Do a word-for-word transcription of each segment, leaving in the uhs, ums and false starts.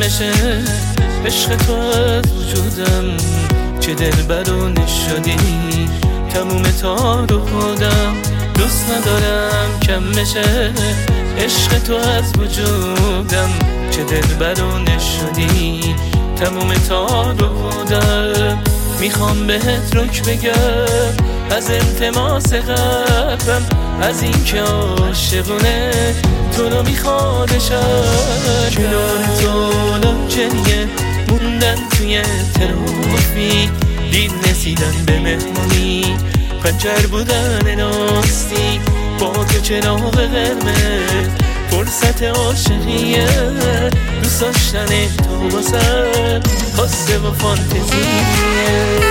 نشه عشق تو از وجودم، چه دلبر و نشدی تموم تار و خودم. دوست ندارم کم بشه عشق تو از وجودم، چه دلبر و نشدی تموم تار و خودم. میخوام بهت رک بگم از التماس قلبم، از این که عاشقونه تو رو میخوادشم. کنار تو لاجریه موندن توی ترافیک، دیر رسیدن به مهمونی، پنچر بودن لاستیک، با تو چراغ قرمز فرصت عاشقیه. دوست داشتن تو واسم خواسته و فانتزیه.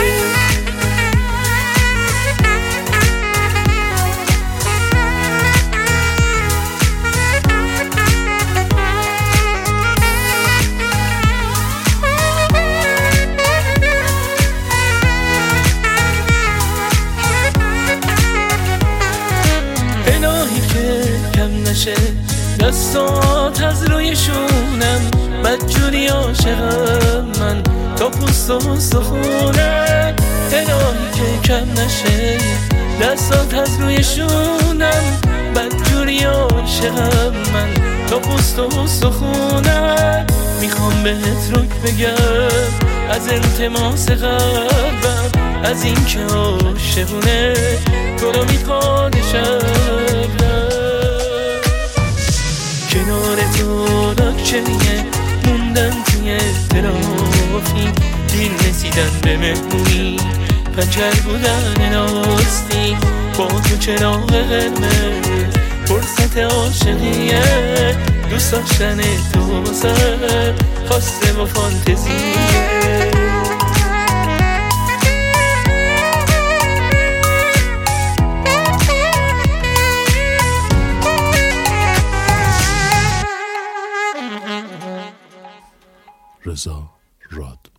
دستات از روی شونم، بدجوری عاشقم من تا پوست و سخونم. الهی که کم نشه دستات از روی شونم، بدجوری عاشقم من تا پوست و سخونم. میخوام بهت رک بگم از التماس قلبم، از این که عاشقونه تو رو میخوادشم. کنار تو لاکچریه موندن توی ترافیک، دیر رسیدن به مهمونی، پنچر بودن لاستیک، با تو چراغ قرمز فرصت عاشقیه. دوست داشتن تو واسم خواسته و فانتزیه. رضا راد.